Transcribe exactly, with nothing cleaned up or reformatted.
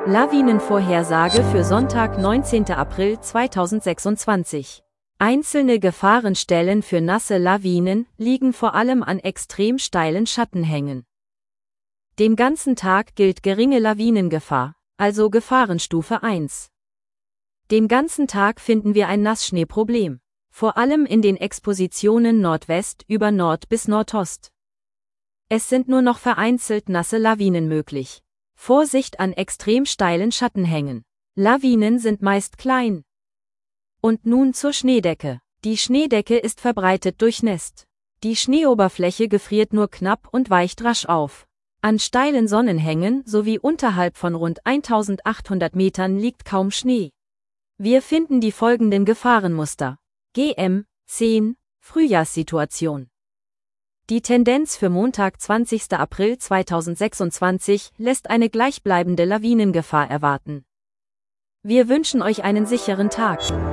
Lawinenvorhersage für Sonntag, neunzehnten April zweitausendsechsundzwanzig. Einzelne Gefahrenstellen für nasse Lawinen liegen vor allem an extrem steilen Schattenhängen. Den ganzen Tag gilt geringe Lawinengefahr, also Gefahrenstufe eins. Den ganzen Tag finden wir ein Nassschneeproblem, vor allem in den Expositionen Nordwest über Nord bis Nordost. Es sind nur noch vereinzelt nasse Lawinen möglich. Vorsicht an extrem steilen Schattenhängen. Lawinen sind meist klein. Und nun zur Schneedecke. Die Schneedecke ist verbreitet durchnässt. Die Schneeoberfläche gefriert nur knapp und weicht rasch auf. An steilen Sonnenhängen sowie unterhalb von rund eintausendachthundert Metern liegt kaum Schnee. Wir finden die folgenden Gefahrenmuster. G M zehn Frühjahrssituation. Die Tendenz für Montag, zwanzigsten April zweitausendsechsundzwanzig lässt eine gleichbleibende Lawinengefahr erwarten. Wir wünschen euch einen sicheren Tag.